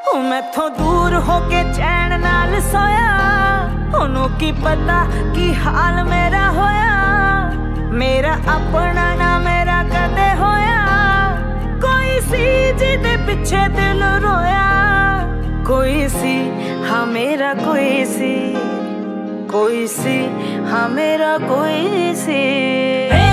मैथों दूर होके चैन नाल सोया, ओनू की पता की हाल मेरा होया। मेरा अपना ना मेरा कदे होया, कोई सी जिदे पिछे दिल रोया। कोई सी हाँ मेरा कोई सी, कोई सी हाँ मेरा कोई सी।